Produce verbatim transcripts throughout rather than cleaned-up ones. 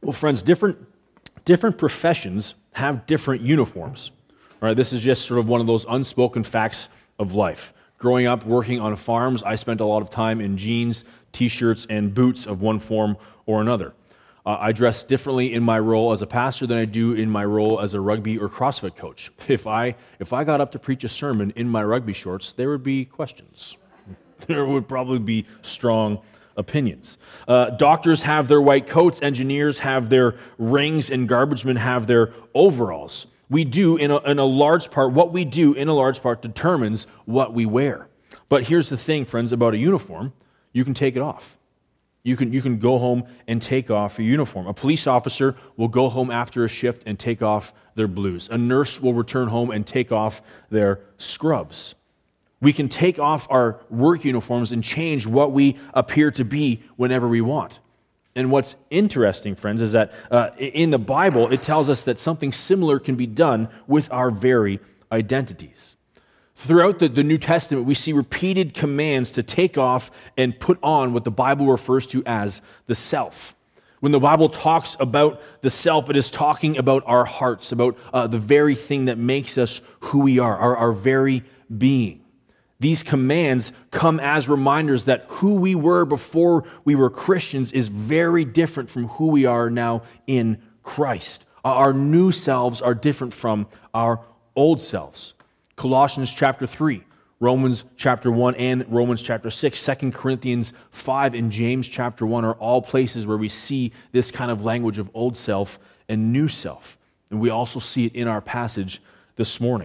Well, friends, different, different professions have different uniforms. All right, this is just sort of one of those unspoken facts of life. Growing up working on farms, I spent a lot of time in jeans, t-shirts, and boots of one form or another. Uh, I dress differently in my role as a pastor than I do in my role as a rugby or CrossFit coach. If I if I got up to preach a sermon in my rugby shorts, there would be questions. There would probably be strong opinions. Uh, doctors have their white coats, engineers have their rings, and garbage men have their overalls. We do, in a, in a large part, what we do in a large part determines what we wear. But here's the thing, friends, about a uniform. You can take it off. You can, you can go home and take off your uniform. A police officer will go home after a shift and take off their blues. A nurse will return home and take off their scrubs. We can take off our work uniforms and change what we appear to be whenever we want. And what's interesting, friends, is that uh, in the Bible, it tells us that something similar can be done with our very identities. Throughout the, the New Testament, we see repeated commands to take off and put on what the Bible refers to as the self. When the Bible talks about the self, it is talking about our hearts, about uh, the very thing that makes us who we are, our, our very being. These commands come as reminders that who we were before we were Christians is very different from who we are now in Christ. Our new selves are different from our old selves. Colossians chapter three, Romans chapter one, and Romans chapter six, Second Corinthians five, and James chapter one are all places where we see this kind of language of old self and new self. And we also see it in our passage this morning.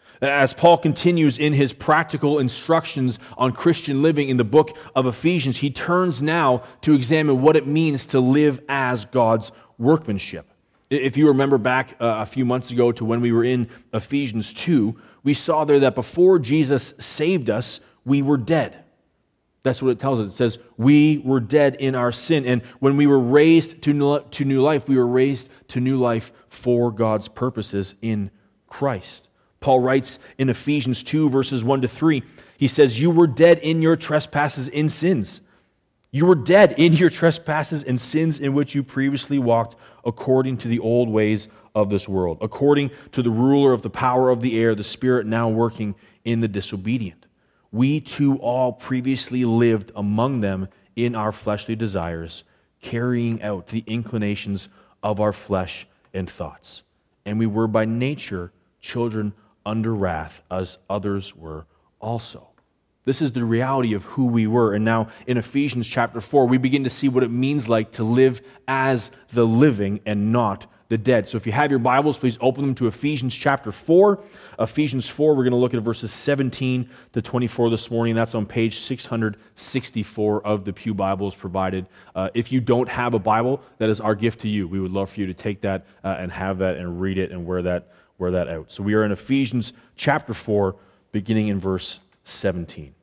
As Paul continues in his practical instructions on Christian living in the book of Ephesians, he turns now to examine what it means to live as God's workmanship. If you remember back a few months ago to when we were in Ephesians two, we saw there that before Jesus saved us, we were dead. That's what it tells us. It says, we were dead in our sin. And when we were raised to new life, we were raised to new life for God's purposes in Christ. Paul writes in Ephesians two, verses one to three, he says, you were dead in your trespasses and sins. You were dead in your trespasses and sins in which you previously walked according to the old ways of this world, according to the ruler of the power of the air, the spirit now working in the disobedient. We too all previously lived among them in our fleshly desires, carrying out the inclinations of our flesh and thoughts. And we were by nature children under wrath, as others were also. This is the reality of who we were. And now in Ephesians chapter four, we begin to see what it means like to live as the living and not the dead. So if you have your Bibles, please open them to Ephesians chapter four. Ephesians four, we're going to look at verses seventeen to twenty-four this morning. That's on page six hundred sixty-four of the Pew Bibles provided. Uh, if you don't have a Bible, that is our gift to you. We would love for you to take that uh, and have that and read it and wear that, wear that out. So we are in Ephesians chapter four, beginning in verse seventeen.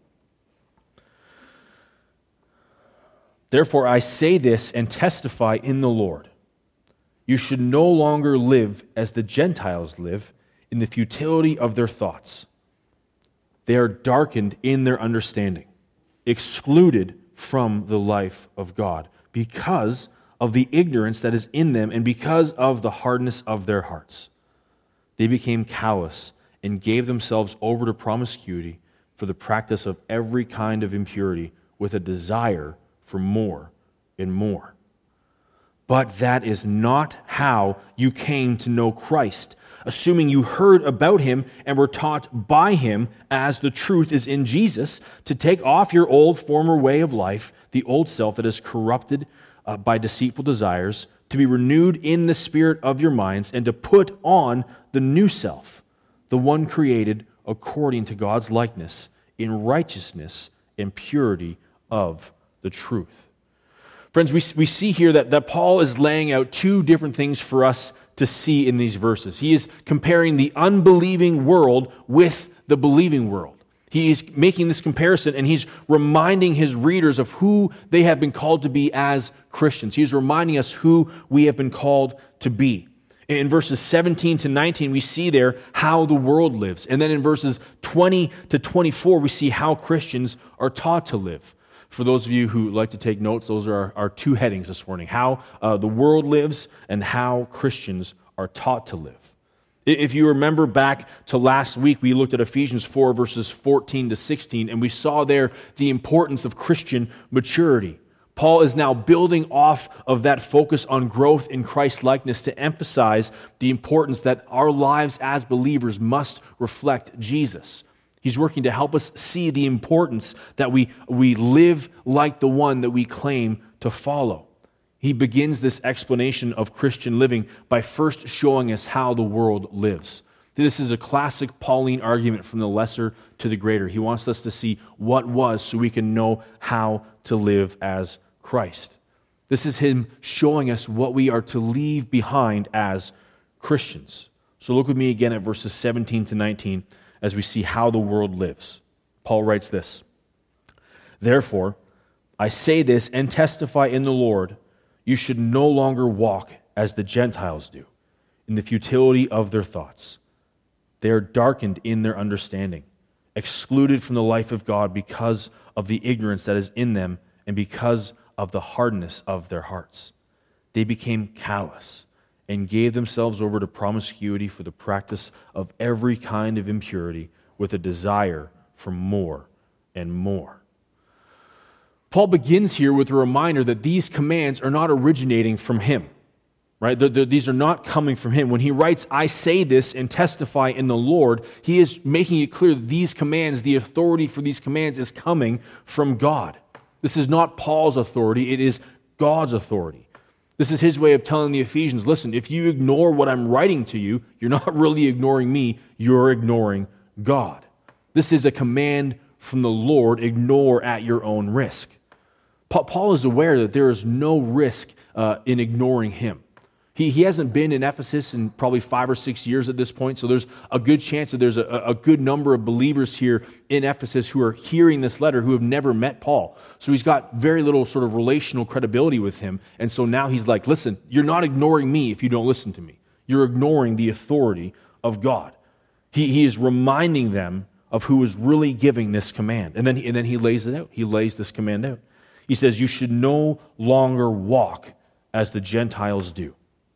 Therefore I say this and testify in the Lord. You should no longer live as the Gentiles live in the futility of their thoughts. They are darkened in their understanding, excluded from the life of God because of the ignorance that is in them and because of the hardness of their hearts. They became callous and gave themselves over to promiscuity for the practice of every kind of impurity with a desire for more and more. But that is not how you came to know Christ, assuming you heard about him and were taught by him, as the truth is in Jesus, to take off your old former way of life, the old self that is corrupted uh, by deceitful desires, to be renewed in the spirit of your minds, and to put on the new self, the one created according to God's likeness, in righteousness and purity of the truth. Friends, we, we see here that, that Paul is laying out two different things for us to see in these verses. He is comparing the unbelieving world with the believing world. He is making this comparison, and he's reminding his readers of who they have been called to be as Christians. He's reminding us who we have been called to be. In verses seventeen to nineteen, we see there how the world lives. And then in verses twenty to twenty-four, we see how Christians are taught to live. For those of you who like to take notes, those are our, our two headings this morning: how uh, the world lives and how Christians are taught to live. If you remember back to last week, we looked at Ephesians four, verses fourteen to sixteen, and we saw there the importance of Christian maturity. Paul is now building off of that focus on growth in Christ-likeness to emphasize the importance that our lives as believers must reflect Jesus. He's working to help us see the importance that we, we live like the one that we claim to follow. He begins this explanation of Christian living by first showing us how the world lives. This is a classic Pauline argument from the lesser to the greater. He wants us to see what was so we can know how to live as Christ. This is him showing us what we are to leave behind as Christians. So look with me again at verses seventeen to nineteen as we see how the world lives. Paul writes this: "Therefore, I say this and testify in the Lord, you should no longer walk as the Gentiles do, in the futility of their thoughts. They are darkened in their understanding, excluded from the life of God because of the ignorance that is in them and because of the hardness of their hearts. They became callous and gave themselves over to promiscuity for the practice of every kind of impurity with a desire for more and more." Paul begins here with a reminder that these commands are not originating from him, right? They're, they're, these are not coming from him. When he writes, "I say this and testify in the Lord," he is making it clear that these commands, the authority for these commands is coming from God. This is not Paul's authority, it is God's authority. This is his way of telling the Ephesians, listen, if you ignore what I'm writing to you, you're not really ignoring me, you're ignoring God. This is a command from the Lord, ignore at your own risk. Paul is aware that there is no risk uh, in ignoring him. He, he hasn't been in Ephesus in probably five or six years at this point, so there's a good chance that there's a, a good number of believers here in Ephesus who are hearing this letter who have never met Paul. So he's got very little sort of relational credibility with him, and so now he's like, listen, you're not ignoring me if you don't listen to me. You're ignoring the authority of God. He, he is reminding them of who is really giving this command, and then, and then he lays it out. He lays this command out. He says, you should no longer walk as the Gentiles do.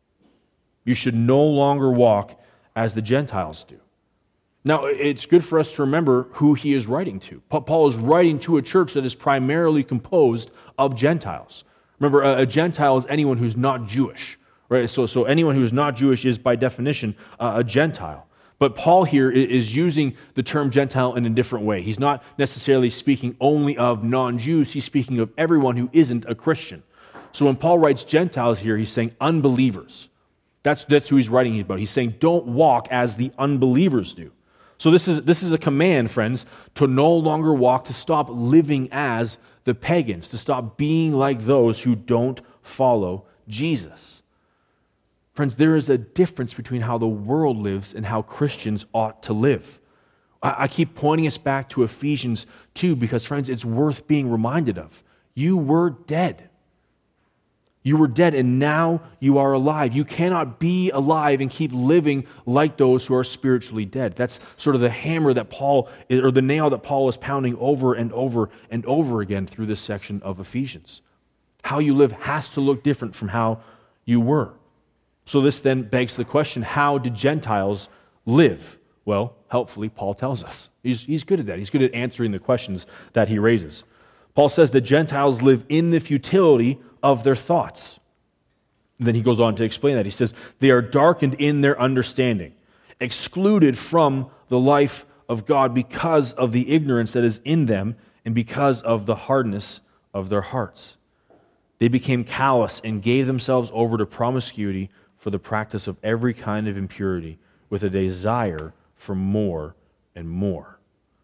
You should no longer walk as the Gentiles do. Now, it's good for us to remember who he is writing to. Paul is writing to a church that is primarily composed of Gentiles. Remember, a Gentile is anyone who's not Jewish, right? So, so anyone who is not Jewish is, by definition, a Gentile. But Paul here is using the term Gentile in a different way. He's not necessarily speaking only of non-Jews. He's speaking of everyone who isn't a Christian. So when Paul writes Gentiles here, he's saying unbelievers. That's, that's who he's writing about. He's saying don't walk as the unbelievers do. So this is, this is a command, friends, to no longer walk, to stop living as the pagans, to stop being like those who don't follow Jesus. Friends, there is a difference between how the world lives and how Christians ought to live. I, I keep pointing us back to Ephesians two because, friends, it's worth being reminded of. You were dead. You were dead and now you are alive. You cannot be alive and keep living like those who are spiritually dead. That's sort of the hammer that Paul, or the nail that Paul is pounding over and over and over again through this section of Ephesians. How you live has to look different from how you were. So this then begs the question, how did Gentiles live? Well, helpfully, Paul tells us. He's, he's good at that. He's good at answering the questions that he raises. Paul says that Gentiles live in the futility of their thoughts. And then he goes on to explain that. He says, they are darkened in their understanding, excluded from the life of God because of the ignorance that is in them and because of the hardness of their hearts. They became callous and gave themselves over to promiscuity for the practice of every kind of impurity with a desire for more and more.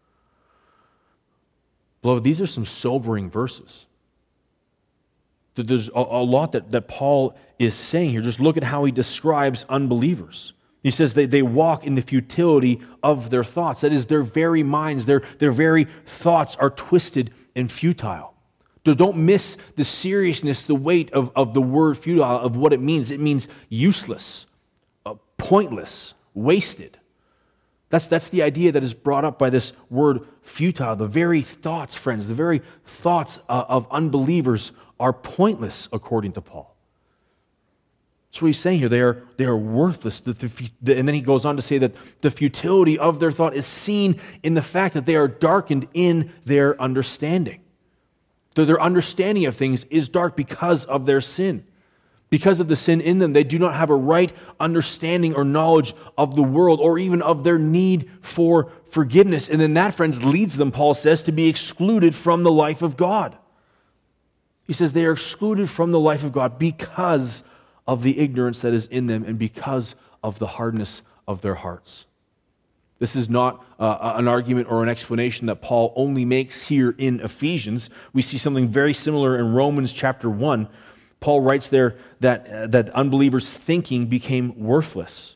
Beloved, these are some sobering verses. There's a, a lot that, that Paul is saying here. Just look at how he describes unbelievers. He says they, they walk in the futility of their thoughts. That is, their very minds, their, their very thoughts are twisted and futile. Don't miss the seriousness, the weight of, of the word futile, of what it means. It means useless, uh, pointless, wasted. That's, that's the idea that is brought up by this word futile. The very thoughts, friends, the very thoughts uh, of unbelievers are pointless, according to Paul. That's what he's saying here. They are, they are worthless. The, the, and then he goes on to say that the futility of their thought is seen in the fact that they are darkened in their understanding. That their understanding of things is dark because of their sin. Because of the sin in them, they do not have a right understanding or knowledge of the world or even of their need for forgiveness. And then that, friends, leads them, Paul says, to be excluded from the life of God. He says they are excluded from the life of God because of the ignorance that is in them and because of the hardness of their hearts. This is not uh, an argument or an explanation that Paul only makes here in Ephesians. We see something very similar in Romans chapter one. Paul writes there that, uh, that unbelievers' thinking became worthless.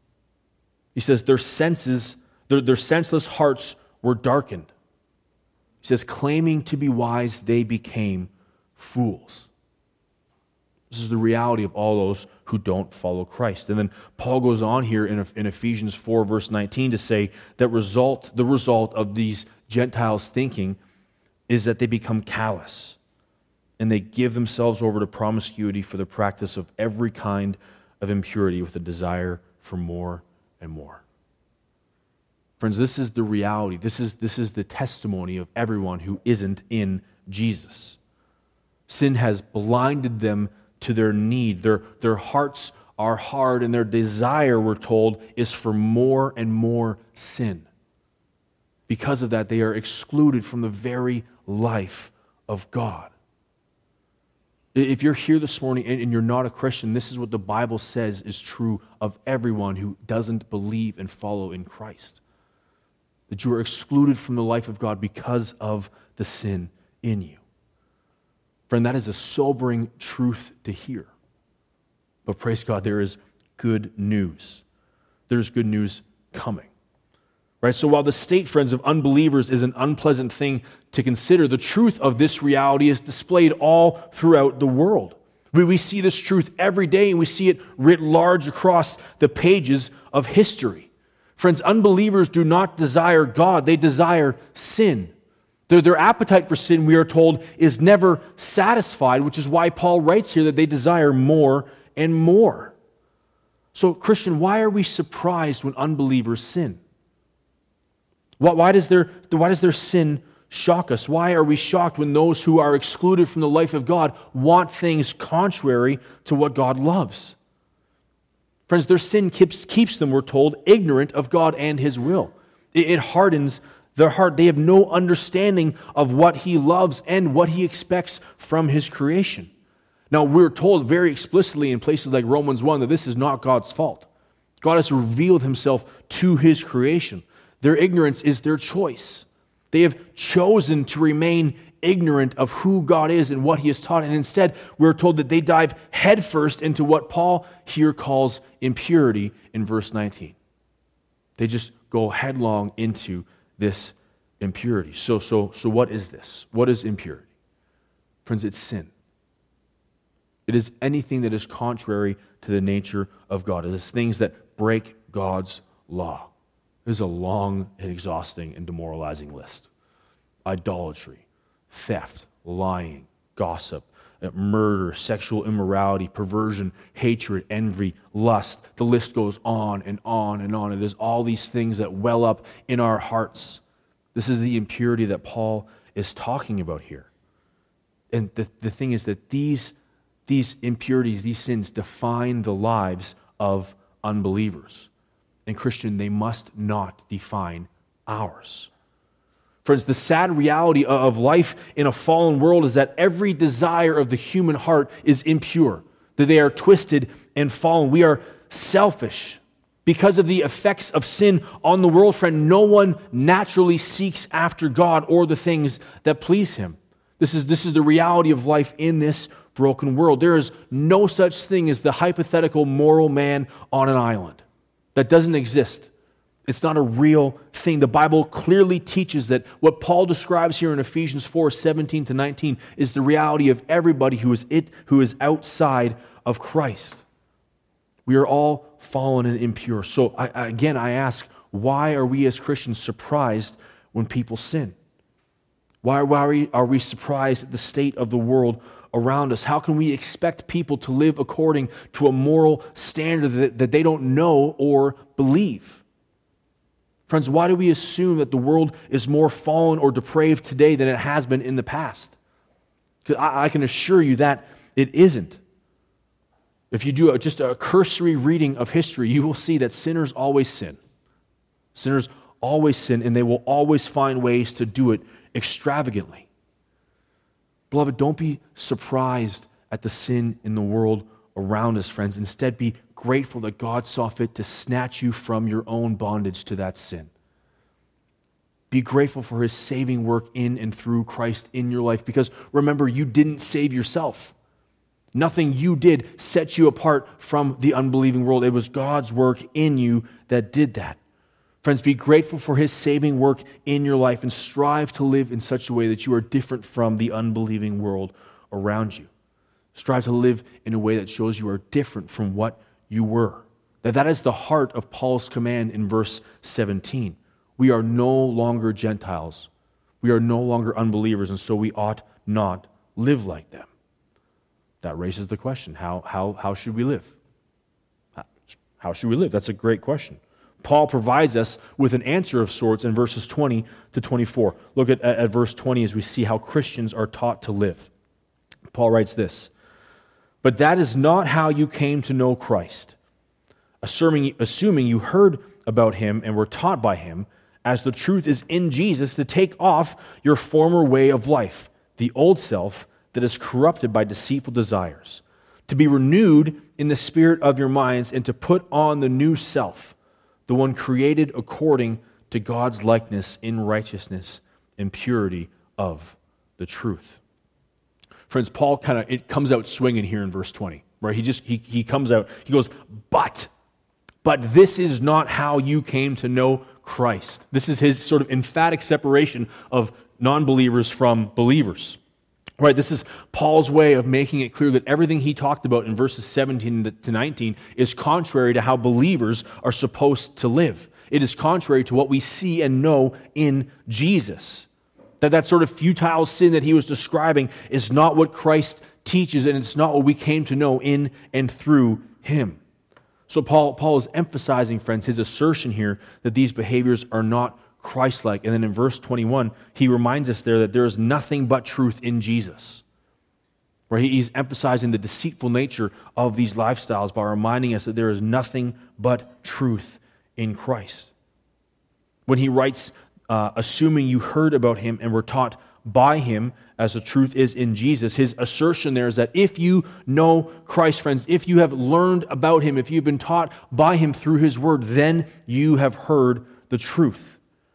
He says their senses, their, their senseless hearts were darkened. He says, claiming to be wise, they became fools. This is the reality of all those who don't follow Christ. And then Paul goes on here in, in Ephesians four, verse nineteen, to say that result, the result of these Gentiles' thinking is that they become callous. And they give themselves over to promiscuity for the practice of every kind of impurity with a desire for more and more. Friends, this is the reality. This is, this is the testimony of everyone who isn't in Jesus. Sin has blinded them to their need. Their, their hearts are hard, and their desire, we're told, is for more and more sin. Because of that, they are excluded from the very life of God. If you're here this morning and you're not a Christian, this is what the Bible says is true of everyone who doesn't believe and follow in Christ. That you are excluded from the life of God because of the sin in you. Friend, that is a sobering truth to hear. But praise God, there is good news. There's good news coming. Right? So while the state, friends, of unbelievers is an unpleasant thing to consider, the truth of this reality is displayed all throughout the world. We, we see this truth every day, and we see it writ large across the pages of history. Friends, unbelievers do not desire God, they desire sin. Their, their appetite for sin, we are told, is never satisfied, which is why Paul writes here that they desire more and more. So, Christian, why are we surprised when unbelievers sin? Why, why, does their, why does their sin shock us? Why are we shocked when those who are excluded from the life of God want things contrary to what God loves? Friends, their sin keeps, keeps them, we're told, ignorant of God and His will. It, it hardens their heart. They have no understanding of what He loves and what He expects from His creation. Now, we're told very explicitly in places like Romans one that this is not God's fault. God has revealed Himself to His creation. Their ignorance is their choice. They have chosen to remain ignorant of who God is and what He has taught. And instead, we're told that they dive headfirst into what Paul here calls impurity in verse nineteen. They just go headlong into this impurity. So, so, so what is this? What is impurity? Friends, it's sin. It is anything that is contrary to the nature of God. It is things that break God's law. It is a long and exhausting and demoralizing list. Idolatry, theft, lying, gossip, murder, sexual immorality, perversion, hatred, envy, lust. The list goes on and on and on. It is all these things that well up in our hearts. This is the impurity that Paul is talking about here. And the, the thing is that these, these impurities, these sins define the lives of unbelievers. And Christian, they must not define ours. Friends, the sad reality of life in a fallen world is that every desire of the human heart is impure, that they are twisted and fallen. We are selfish. Because of the effects of sin on the world, friend, no one naturally seeks after God or the things that please Him. This is, this is the reality of life in this broken world. There is no such thing as the hypothetical moral man on an island. That doesn't exist. It's not a real thing. The Bible clearly teaches that what Paul describes here in Ephesians four, seventeen to nineteen is the reality of everybody who is it, who is outside of Christ. We are all fallen and impure. So I, again, I ask, why are we as Christians surprised when people sin? Why, why are, we, are we surprised at the state of the world around us? How can we expect people to live according to a moral standard that, that they don't know or believe? Friends, why do we assume that the world is more fallen or depraved today than it has been in the past? Because I, I can assure you that it isn't. If you do a, just a cursory reading of history, you will see that sinners always sin. Sinners always sin, and they will always find ways to do it extravagantly. Beloved, don't be surprised at the sin in the world around us, friends. Instead, be grateful that God saw fit to snatch you from your own bondage to that sin. Be grateful for His saving work in and through Christ in your life, because remember, you didn't save yourself. Nothing you did set you apart from the unbelieving world. It was God's work in you that did that. Friends, be grateful for His saving work in your life and strive to live in such a way that you are different from the unbelieving world around you. Strive to live in a way that shows you are different from what you were. That that is the heart of Paul's command in verse seventeen. We are no longer Gentiles. We are no longer unbelievers, and so we ought not live like them. That raises the question, how, how, how should we live? How, how should we live? That's a great question. Paul provides us with an answer of sorts in verses twenty to twenty-four. Look at, at, at verse twenty as we see how Christians are taught to live. Paul writes this, "But that is not how you came to know Christ, assuming, assuming you heard about Him and were taught by Him, as the truth is in Jesus, to take off your former way of life, the old self that is corrupted by deceitful desires, to be renewed in the spirit of your minds, and to put on the new self, the one created according to God's likeness in righteousness and purity of the truth." Friends, Paul kind of, it comes out swinging here in verse twenty, right? He just, he, he comes out, he goes, but, but this is not how you came to know Christ. This is his sort of emphatic separation of non-believers from believers. Right, this is Paul's way of making it clear that everything he talked about in verses seventeen to nineteen is contrary to how believers are supposed to live. It is contrary to what we see and know in Jesus. That that sort of futile sin that he was describing is not what Christ teaches, and it's not what we came to know in and through Him. So Paul, Paul is emphasizing, friends, his assertion here that these behaviors are not Christ-like. And then in verse twenty-one, he reminds us there that there is nothing but truth in Jesus. Where he's emphasizing the deceitful nature of these lifestyles by reminding us that there is nothing but truth in Christ. When he writes, uh, assuming you heard about Him and were taught by Him, as the truth is in Jesus, his assertion there is that if you know Christ, friends, if you have learned about Him, if you've been taught by Him through His Word, then you have heard the truth.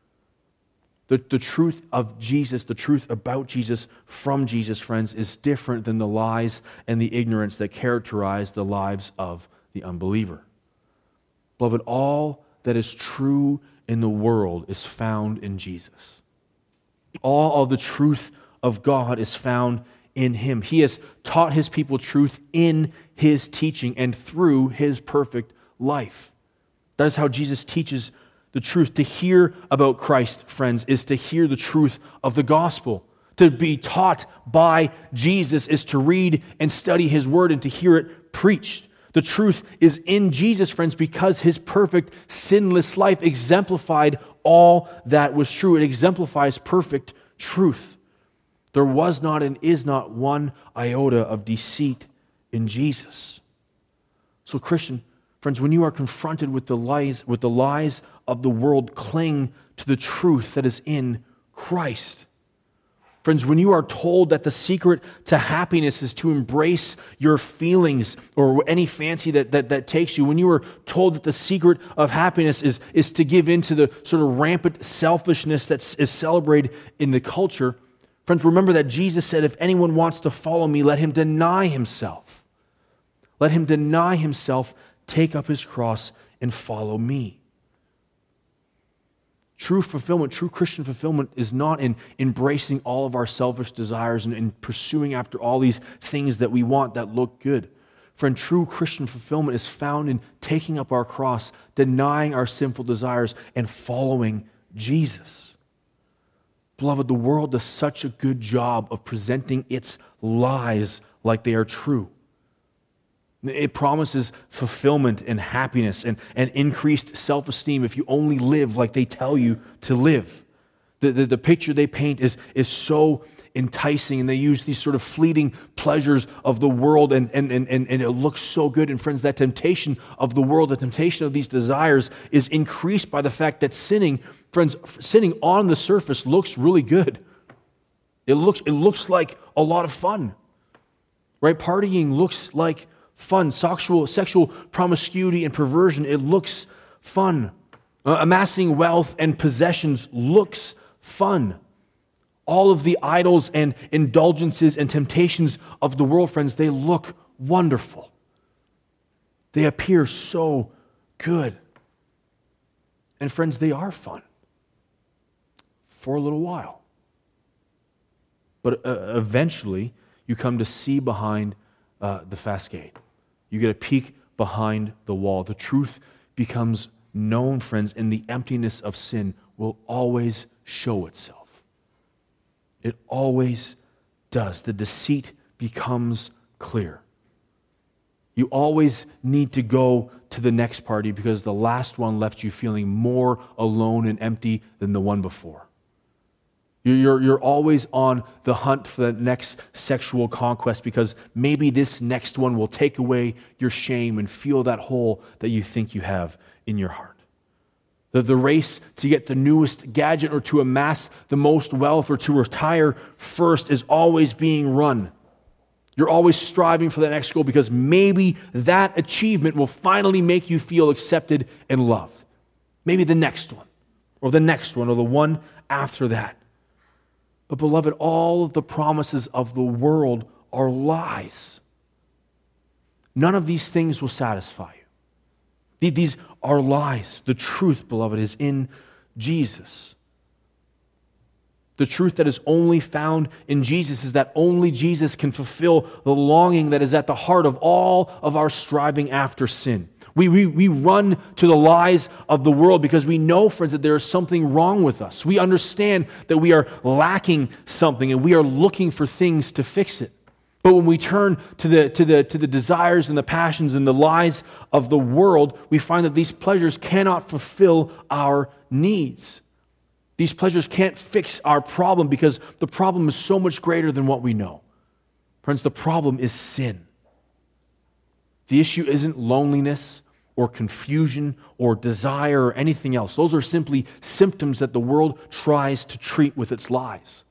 The, the truth of Jesus, the truth about Jesus from Jesus, friends, is different than the lies and the ignorance that characterize the lives of the unbeliever. Beloved, all that is true in the world is found in Jesus. All of the truth of God is found in Him. He has taught His people truth in His teaching and through His perfect life. That is how Jesus teaches the truth. To hear about Christ, friends, is to hear the truth of the gospel. To be taught by Jesus is to read and study His Word and to hear it preached. The truth is in Jesus, friends, because His perfect, sinless life exemplified all that was true. It exemplifies perfect truth. There was not and is not one iota of deceit in Jesus. So, Christian, friends, when you are confronted with the lies, with the lies of the world, cling to the truth that is in Christ. Friends, when you are told that the secret to happiness is to embrace your feelings or any fancy that, that, that takes you, when you are told that the secret of happiness is, is to give in to the sort of rampant selfishness that is celebrated in the culture, friends, remember that Jesus said, if anyone wants to follow me, let him deny himself. Let him deny himself, take up his cross, and follow me. True fulfillment, true Christian fulfillment is not in embracing all of our selfish desires and in pursuing after all these things that we want that look good. Friend, true Christian fulfillment is found in taking up our cross, denying our sinful desires, and following Jesus. Beloved, the world does such a good job of presenting its lies like they are true. It promises fulfillment and happiness and, and increased self-esteem if you only live like they tell you to live. The, the, the picture they paint is, is so enticing, and they use these sort of fleeting pleasures of the world, and, and, and, and it looks so good. And friends, that temptation of the world, the temptation of these desires is increased by the fact that sinning, friends, sinning on the surface looks really good. It looks, it looks like a lot of fun, right? Partying looks like fun. Sexual, sexual promiscuity and perversion, it looks fun. Uh, amassing wealth and possessions looks fun. All of the idols and indulgences and temptations of the world, friends, they look wonderful. They appear so good. And friends, they are fun for a little while. But uh, eventually, you come to see behind uh, the facade. You get a peek behind the wall. The truth becomes known, friends, and the emptiness of sin will always show itself. It always does. The deceit becomes clear. You always need to go to the next party because the last one left you feeling more alone and empty than the one before. You're, you're always on the hunt for the next sexual conquest because maybe this next one will take away your shame and fill that hole that you think you have in your heart. The, the race to get the newest gadget or to amass the most wealth or to retire first is always being run. You're always striving for the next goal because maybe that achievement will finally make you feel accepted and loved. Maybe the next one, or the next one, or the one after that. But beloved, all of the promises of the world are lies. None of these things will satisfy you. These are lies. The truth, beloved, is in Jesus. The truth that is only found in Jesus is that only Jesus can fulfill the longing that is at the heart of all of our striving after sin. We, we, we run to the lies of the world because we know, friends, that there is something wrong with us. We understand that we are lacking something and we are looking for things to fix it. But when we turn to the, to the, to the desires and the passions and the lies of the world, we find that these pleasures cannot fulfill our needs. These pleasures can't fix our problem because the problem is so much greater than what we know. Friends, the problem is sin. The issue isn't loneliness or confusion or desire or anything else. Those are simply symptoms that the world tries to treat with its lies.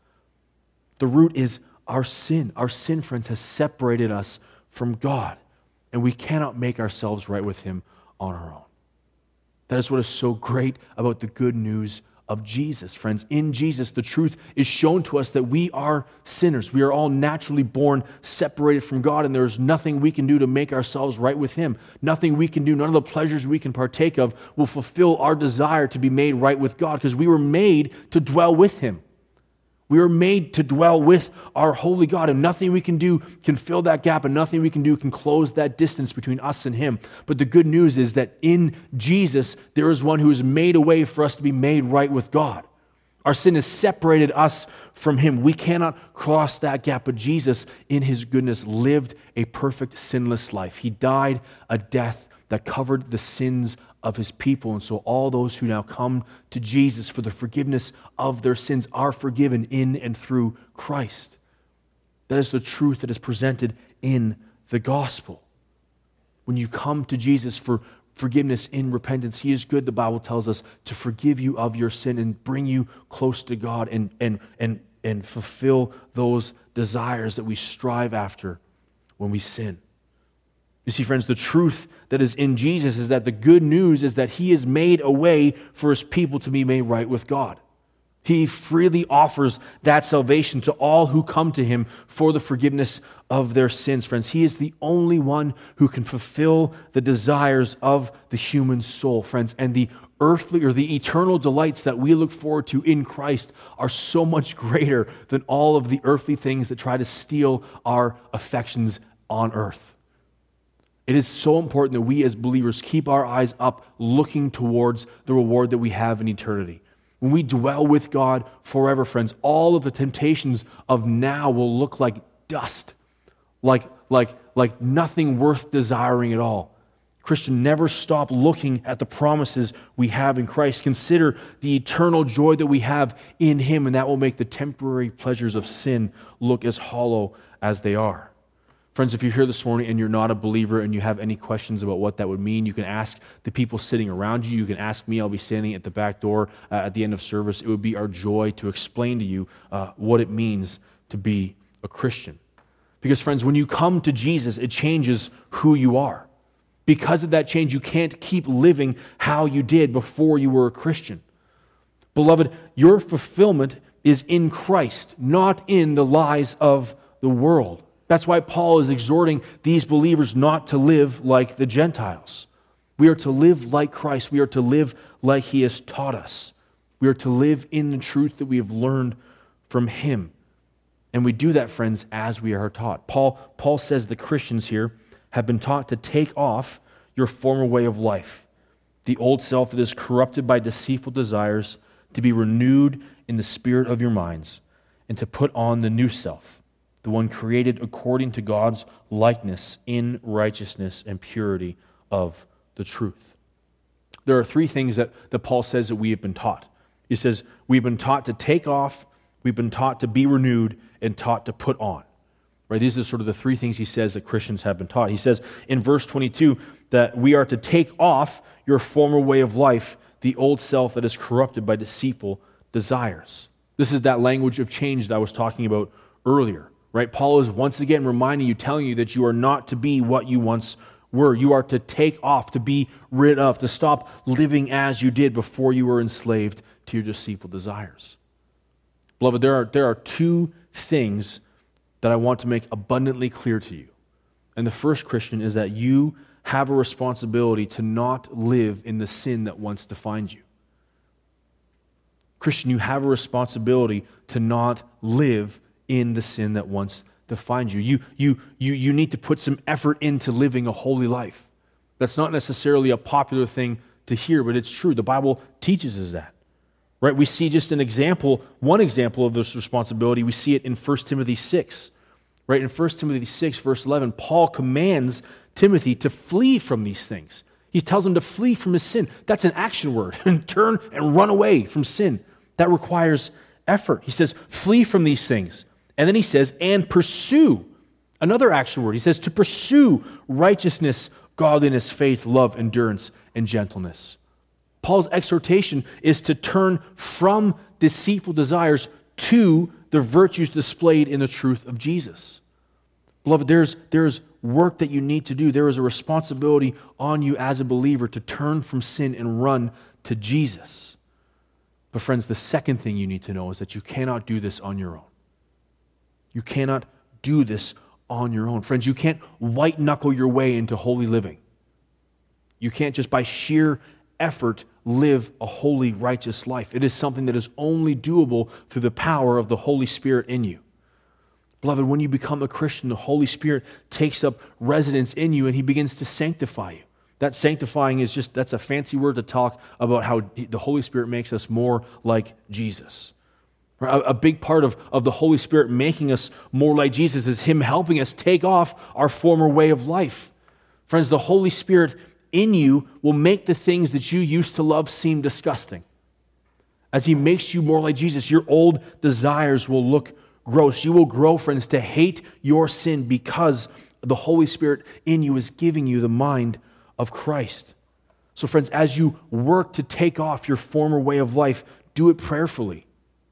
The root is our sin. Our sin, friends, has separated us from God, and we cannot make ourselves right with Him on our own. That is what is so great about the good news of Jesus, friends. In Jesus, the truth is shown to us that we are sinners. We are all naturally born separated from God, and there is nothing we can do to make ourselves right with Him. Nothing we can do, none of the pleasures we can partake of will fulfill our desire to be made right with God because we were made to dwell with Him. We were made to dwell with our holy God, and nothing we can do can fill that gap, and nothing we can do can close that distance between us and Him. But the good news is that in Jesus, there is one who has made a way for us to be made right with God. Our sin has separated us from Him. We cannot cross that gap, but Jesus, in His goodness, lived a perfect, sinless life. He died a death that covered the sins of His people. And so all those who now come to Jesus for the forgiveness of their sins are forgiven in and through Christ. That is the truth that is presented in the gospel. When you come to Jesus for forgiveness in repentance, He is good, the Bible tells us, to forgive you of your sin and bring you close to God and, and, and, and fulfill those desires that we strive after when we sin. You see, friends, the truth that is in Jesus is that the good news is that He has made a way for His people to be made right with God. He freely offers that salvation to all who come to Him for the forgiveness of their sins, friends. He is the only one who can fulfill the desires of the human soul, friends. And the earthly or the eternal delights that we look forward to in Christ are so much greater than all of the earthly things that try to steal our affections on earth. It is so important that we as believers keep our eyes up looking towards the reward that we have in eternity. When we dwell with God forever, friends, all of the temptations of now will look like dust, like, like, like nothing worth desiring at all. Christian, never stop looking at the promises we have in Christ. Consider the eternal joy that we have in Him, and that will make the temporary pleasures of sin look as hollow as they are. Friends, if you're here this morning and you're not a believer and you have any questions about what that would mean, you can ask the people sitting around you. You can ask me. I'll be standing at the back door uh, at the end of service. It would be our joy to explain to you uh, what it means to be a Christian. Because, friends, when you come to Jesus, it changes who you are. Because of that change, you can't keep living how you did before you were a Christian. Beloved, your fulfillment is in Christ, not in the lies of the world. That's why Paul is exhorting these believers not to live like the Gentiles. We are to live like Christ. We are to live like He has taught us. We are to live in the truth that we have learned from Him. And we do that, friends, as we are taught. Paul, Paul says the Christians here have been taught to take off your former way of life, the old self that is corrupted by deceitful desires, to be renewed in the spirit of your minds, and to put on the new self, the one created according to God's likeness in righteousness and purity of the truth. There are three things that, that Paul says that we have been taught. He says, we've been taught to take off, we've been taught to be renewed, and taught to put on. Right? These are sort of the three things he says that Christians have been taught. He says in verse twenty-two that we are to take off your former way of life, the old self that is corrupted by deceitful desires. This is that language of change that I was talking about earlier. Right? Paul is once again reminding you, telling you that you are not to be what you once were. You are to take off, to be rid of, to stop living as you did before you were enslaved to your deceitful desires. Beloved, there are, there are two things that I want to make abundantly clear to you. And the first, Christian, is that you have a responsibility to not live in the sin that once defined you. Christian, you have a responsibility to not live in the sin that once defined you. You, you, you, you need to put some effort into living a holy life. That's not necessarily a popular thing to hear, but it's true. The Bible teaches us that. Right? We see just an example, one example of this responsibility. We see it in First Timothy six. Right? In First Timothy six, verse eleven, Paul commands Timothy to flee from these things. He tells him to flee from his sin. That's an action word. And turn and run away from sin. That requires effort. He says, flee from these things. And then he says, and pursue. Another action word. He says to pursue righteousness, godliness, faith, love, endurance, and gentleness. Paul's exhortation is to turn from deceitful desires to the virtues displayed in the truth of Jesus. Beloved, there's, there's work that you need to do. There is a responsibility on you as a believer to turn from sin and run to Jesus. But friends, the second thing you need to know is that you cannot do this on your own. You cannot do this on your own. Friends, you can't white-knuckle your way into holy living. You can't just by sheer effort live a holy, righteous life. It is something that is only doable through the power of the Holy Spirit in you. Beloved, when you become a Christian, the Holy Spirit takes up residence in you and He begins to sanctify you. That sanctifying is just, that's a fancy word to talk about how the Holy Spirit makes us more like Jesus. A big part of, of the Holy Spirit making us more like Jesus is Him helping us take off our former way of life. Friends, the Holy Spirit in you will make the things that you used to love seem disgusting. As He makes you more like Jesus, your old desires will look gross. You will grow, friends, to hate your sin because the Holy Spirit in you is giving you the mind of Christ. So friends, as you work to take off your former way of life, do it prayerfully.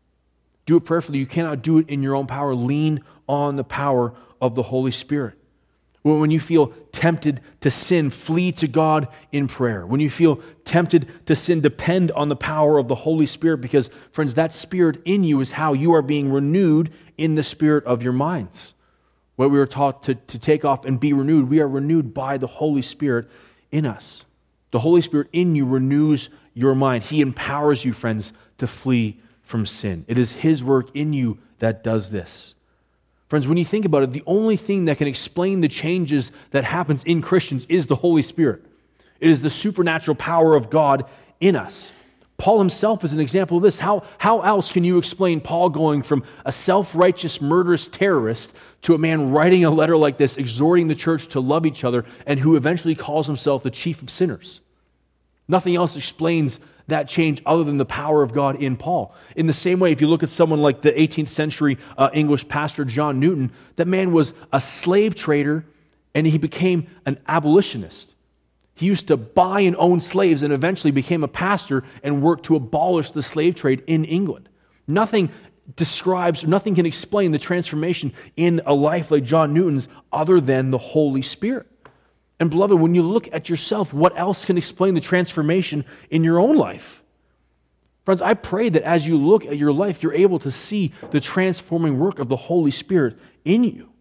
Do it prayerfully. You cannot do it in your own power. Lean on the power of the Holy Spirit. When you feel tempted to sin, flee to God in prayer. When you feel tempted to sin, depend on the power of the Holy Spirit because, friends, that Spirit in you is how you are being renewed in the spirit of your minds. What we were taught to, to take off and be renewed, we are renewed by the Holy Spirit in us. The Holy Spirit in you renews your mind. He empowers you, friends, to flee from sin. It is His work in you that does this. Friends, when you think about it, the only thing that can explain the changes that happens in Christians is the Holy Spirit. It is the supernatural power of God in us. Paul himself is an example of this. How, how else can you explain Paul going from a self-righteous, murderous terrorist to a man writing a letter like this, exhorting the church to love each other, and who eventually calls himself the chief of sinners? Nothing else explains that change other than the power of God in Paul. In the same way, if you look at someone like the eighteenth century uh, English pastor John Newton, that man was a slave trader and he became an abolitionist. He used to buy and own slaves and eventually became a pastor and worked to abolish the slave trade in England. Nothing describes, nothing can explain the transformation in a life like John Newton's other than the Holy Spirit. And beloved, when you look at yourself, what else can explain the transformation in your own life? Friends, I pray that as you look at your life, you're able to see the transforming work of the Holy Spirit in you.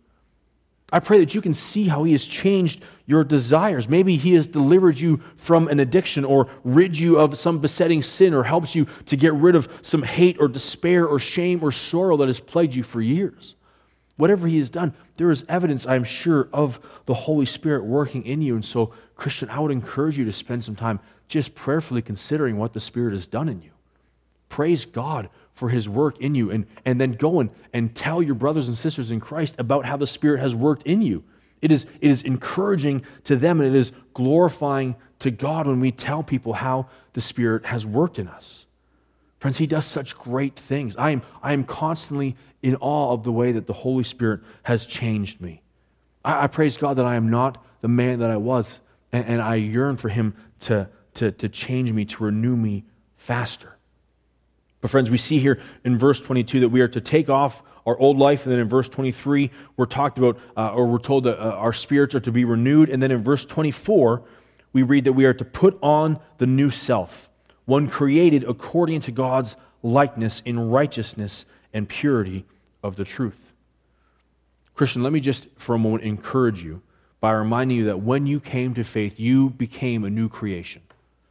I pray that you can see how He has changed your desires. Maybe He has delivered you from an addiction or rid you of some besetting sin or helps you to get rid of some hate or despair or shame or sorrow that has plagued you for years. Whatever He has done, there is evidence, I'm sure, of the Holy Spirit working in you. And so, Christian, I would encourage you to spend some time just prayerfully considering what the Spirit has done in you. Praise God for His work in you, and, and then go and, and tell your brothers and sisters in Christ about how the Spirit has worked in you. It is, it is encouraging to them, and it is glorifying to God when we tell people how the Spirit has worked in us. Friends, He does such great things. I am, I am constantly in awe of the way that the Holy Spirit has changed me. I, I praise God that I am not the man that I was, and, and I yearn for Him to, to, to change me, to renew me faster. But friends, we see here in verse twenty-two that we are to take off our old life, and then in verse twenty-three, we're talked about, uh, or we're told that uh, our spirits are to be renewed, and then in verse twenty-four, we read that we are to put on the new self, one created according to God's likeness in righteousness and purity of the truth. Christian, let me just for a moment encourage you by reminding you that when you came to faith, you became a new creation.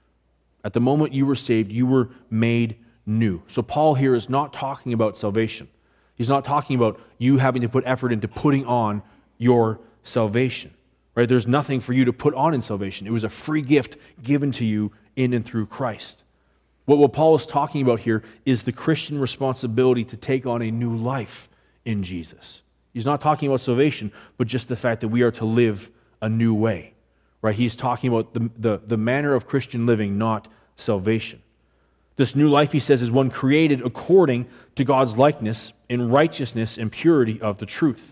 At the moment you were saved, you were made new. So Paul here is not talking about salvation. He's not talking about you having to put effort into putting on your salvation. Right? There's nothing for you to put on in salvation. It was a free gift given to you in and through Christ. What, what Paul is talking about here is the Christian responsibility to take on a new life in Jesus. He's not talking about salvation, but just the fact that we are to live a new way. Right? He's talking about the, the, the manner of Christian living, not salvation. This new life, he says, is one created according to God's likeness in righteousness and purity of the truth.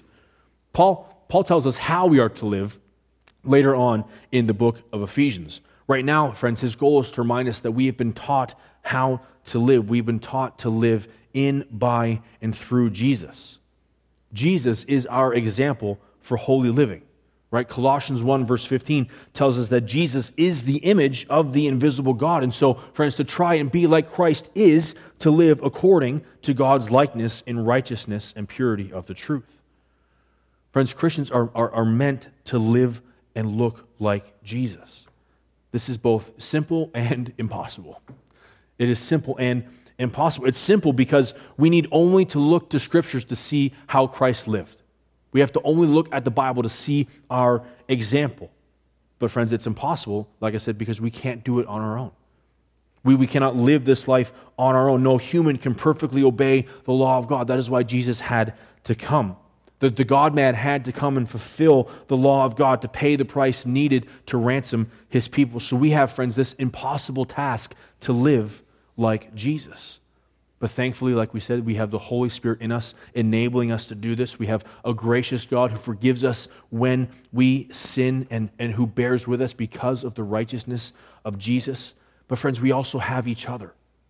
Paul, Paul tells us how we are to live later on in the book of Ephesians. Right now, friends, his goal is to remind us that we have been taught how to live. We've been taught to live in, by, and through Jesus. Jesus is our example for holy living. Right? Colossians one verse fifteen tells us that Jesus is the image of the invisible God. And so, friends, to try and be like Christ is to live according to God's likeness in righteousness and purity of the truth. Friends, Christians are, are, are meant to live and look like Jesus. This is both simple and impossible. It is simple and impossible. It's simple because we need only to look to Scriptures to see how Christ lived. We have to only look at the Bible to see our example. But friends, it's impossible, like I said, because we can't do it on our own. We, we cannot live this life on our own. No human can perfectly obey the law of God. That is why Jesus had to come. The, the God-man had to come and fulfill the law of God to pay the price needed to ransom His people. So we have, friends, this impossible task to live like Jesus. But thankfully, like we said, we have the Holy Spirit in us, enabling us to do this. We have a gracious God who forgives us when we sin and, and who bears with us because of the righteousness of Jesus. But friends, we also have each other.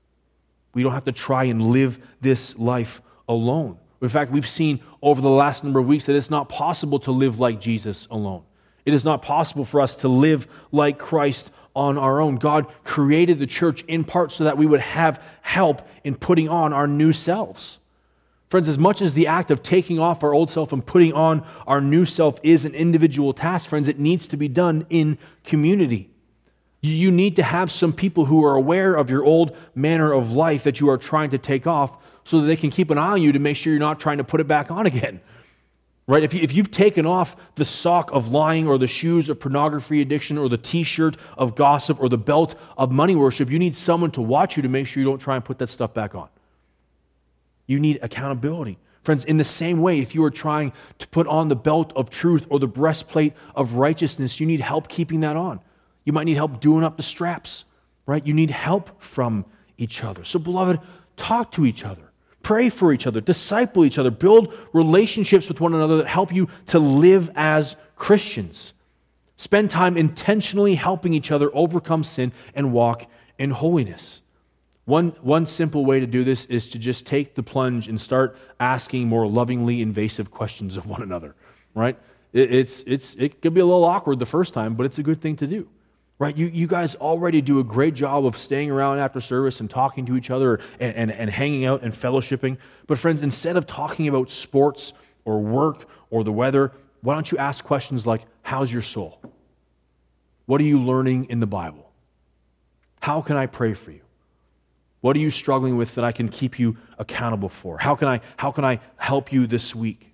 We don't have to try and live this life alone. In fact, we've seen over the last number of weeks that it's not possible to live like Jesus alone. It is not possible for us to live like Christ on our own. God created the church in part so that we would have help in putting on our new selves. Friends, as much as the act of taking off our old self and putting on our new self is an individual task, friends, it needs to be done in community. You need to have some people who are aware of your old manner of life that you are trying to take off so that they can keep an eye on you to make sure you're not trying to put it back on again. Right? If, you, if you've taken off the sock of lying or the shoes of pornography addiction or the t-shirt of gossip or the belt of money worship, you need someone to watch you to make sure you don't try and put that stuff back on. You need accountability. Friends, in the same way, if you are trying to put on the belt of truth or the breastplate of righteousness, you need help keeping that on. You might need help doing up the straps, right? You need help from each other. So, beloved, talk to each other. Pray for each other, disciple each other, build relationships with one another that help you to live as Christians. Spend time intentionally helping each other overcome sin and walk in holiness. One, one simple way to do this is to just take the plunge and start asking more lovingly invasive questions of one another, right? It, it's, it's, it could be a little awkward the first time, but it's a good thing to do. Right, you, you guys already do a great job of staying around after service and talking to each other and, and, and hanging out and fellowshipping. But friends, instead of talking about sports or work or the weather, why don't you ask questions like, how's your soul? What are you learning in the Bible? How can I pray for you? What are you struggling with that I can keep you accountable for? How can I, how can I help you this week?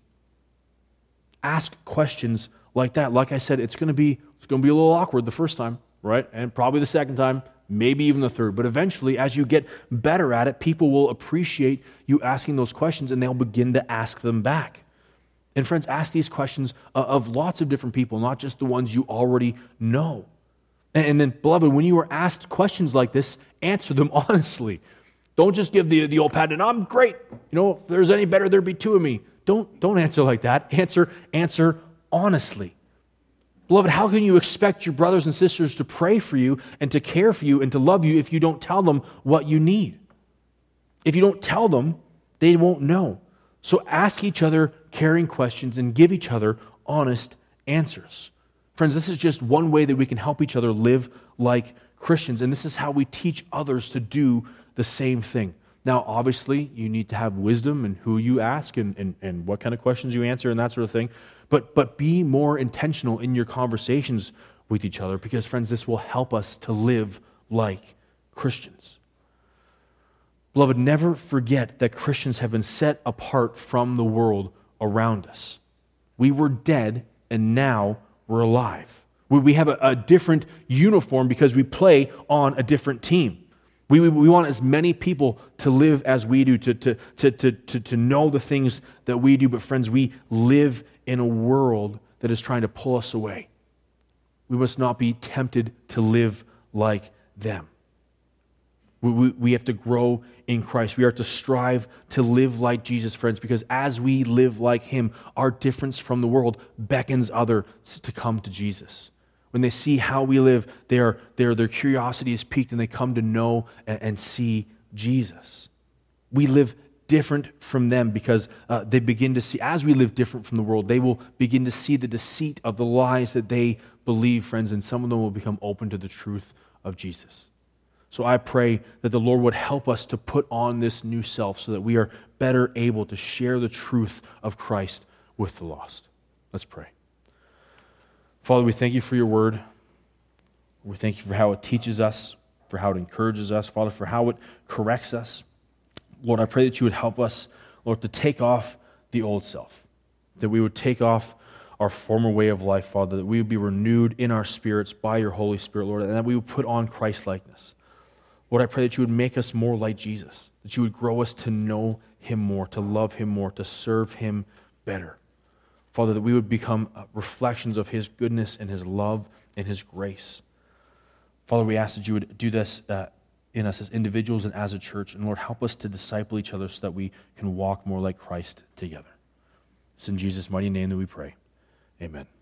Ask questions like that. Like I said, it's going to be it's going to be a little awkward the first time. Right? And probably the second time, maybe even the third. But eventually, as you get better at it, people will appreciate you asking those questions and they'll begin to ask them back. And friends, ask these questions of lots of different people, not just the ones you already know. And then, beloved, when you are asked questions like this, answer them honestly. Don't just give the, the old pat, and I'm great. You know, if there's any better, there'd be two of me. Don't, don't answer like that. Answer, answer honestly. Beloved, how can you expect your brothers and sisters to pray for you and to care for you and to love you if you don't tell them what you need? If you don't tell them, they won't know. So ask each other caring questions and give each other honest answers. Friends, this is just one way that we can help each other live like Christians, and this is how we teach others to do the same thing. Now, obviously, you need to have wisdom in who you ask and, and, and what kind of questions you answer and that sort of thing. But, but be more intentional in your conversations with each other because, friends, this will help us to live like Christians. Beloved, never forget that Christians have been set apart from the world around us. We were dead, and now we're alive. We, we have a, a different uniform because we play on a different team. We, we, we want as many people to live as we do, to, to, to, to, to, to know the things that we do. But friends, we live in a world that is trying to pull us away. We must not be tempted to live like them. We, we, we have to grow in Christ. We are to strive to live like Jesus, friends, because as we live like Him, our difference from the world beckons others to come to Jesus. When they see how we live, they are, they are, their curiosity is piqued and they come to know and, and see Jesus. We live different from them because uh, they begin to see, as we live different from the world, they will begin to see the deceit of the lies that they believe, friends, and some of them will become open to the truth of Jesus. So I pray that the Lord would help us to put on this new self so that we are better able to share the truth of Christ with the lost. Let's pray. Father, we thank you for your word. We thank you for how it teaches us, for how it encourages us, Father, for how it corrects us. Lord, I pray that you would help us, Lord, to take off the old self, that we would take off our former way of life, Father, that we would be renewed in our spirits by your Holy Spirit, Lord, and that we would put on Christ-likeness. Lord, I pray that you would make us more like Jesus, that you would grow us to know him more, to love him more, to serve him better. Father, that we would become reflections of his goodness and his love and his grace. Father, we ask that you would do this uh, in us as individuals and as a church. And Lord, help us to disciple each other so that we can walk more like Christ together. It's in Jesus' mighty name that we pray. Amen.